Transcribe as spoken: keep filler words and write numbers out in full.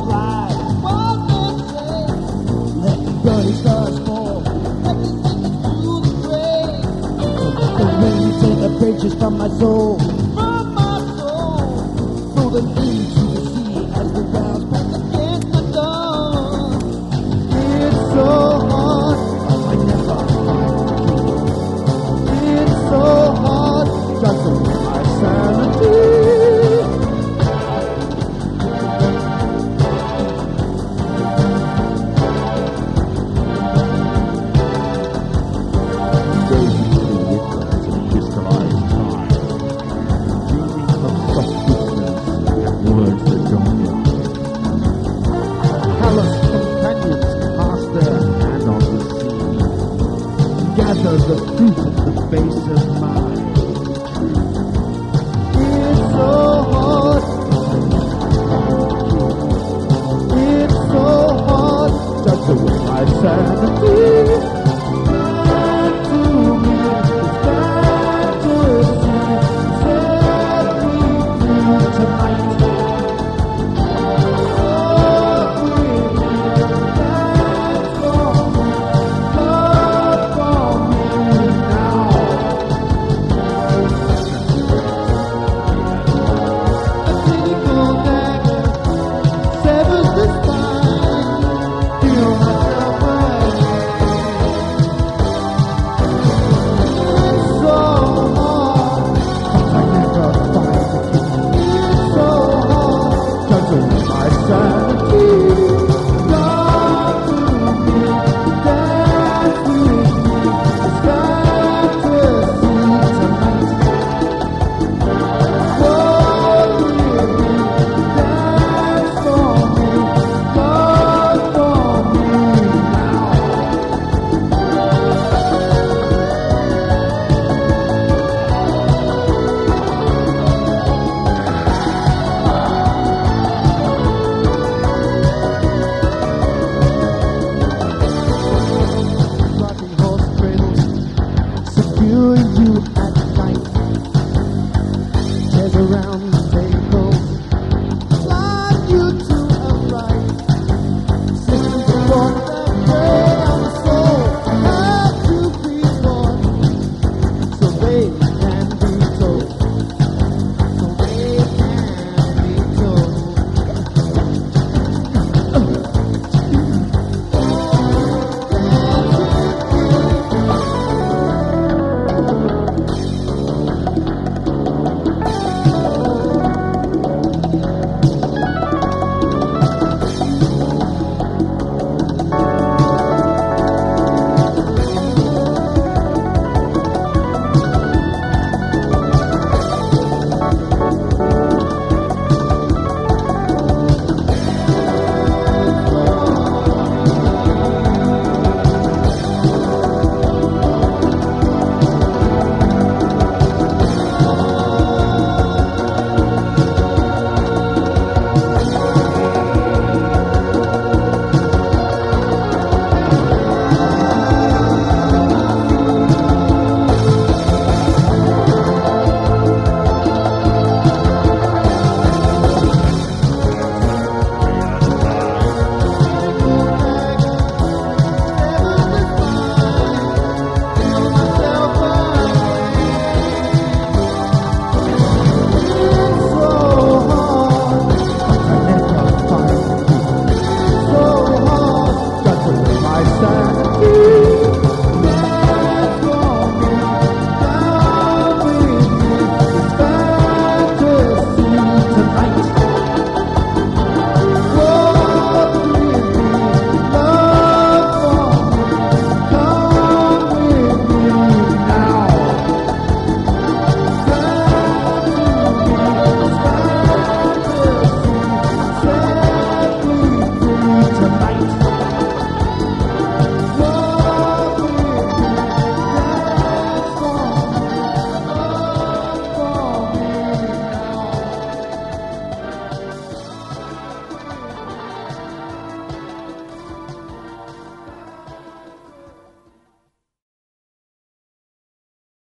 fly. Let the burning stars fall. Let me take it to the grave. The winds and the bridges from my soul. From my soul. Throw them into the sea as the rounds back against the dawn. It's so hard. I never find the key. It's so hard. Just to lose my sanity. The fruit at the base of mine. It's so hard. It's so hard. Just to win my sanity.